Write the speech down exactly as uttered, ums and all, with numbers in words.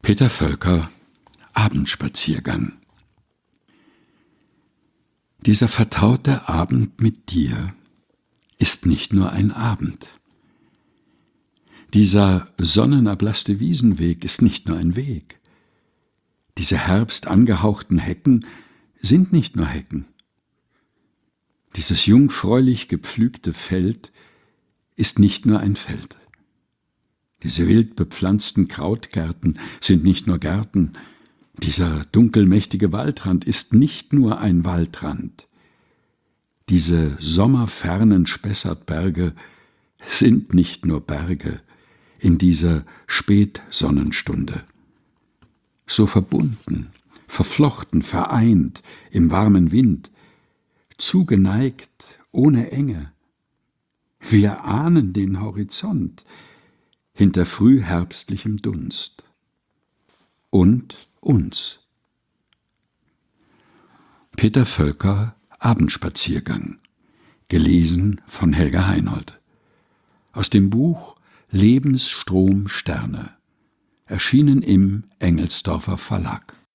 Peter Völker, Abendspaziergang. Dieser vertraute Abend mit dir ist nicht nur ein Abend. Dieser sonnenerblasste Wiesenweg ist nicht nur ein Weg. Diese herbstangehauchten Hecken sind nicht nur Hecken. Dieses jungfräulich gepflügte Feld ist nicht nur ein Feld. Diese wild bepflanzten Krautgärten sind nicht nur Gärten. Dieser dunkelmächtige Waldrand ist nicht nur ein Waldrand. Diese sommerfernen Spessartberge sind nicht nur Berge in dieser Spätsonnenstunde. So verbunden, verflochten, vereint im warmen Wind, zugeneigt, ohne Enge. Wir ahnen den Horizont hinter frühherbstlichem Dunst. Und uns. Peter Völker, Abendspaziergang. Gelesen von Helga Heinold. Aus dem Buch Lebensstrom Sterne. Erschienen im Engelsdorfer Verlag.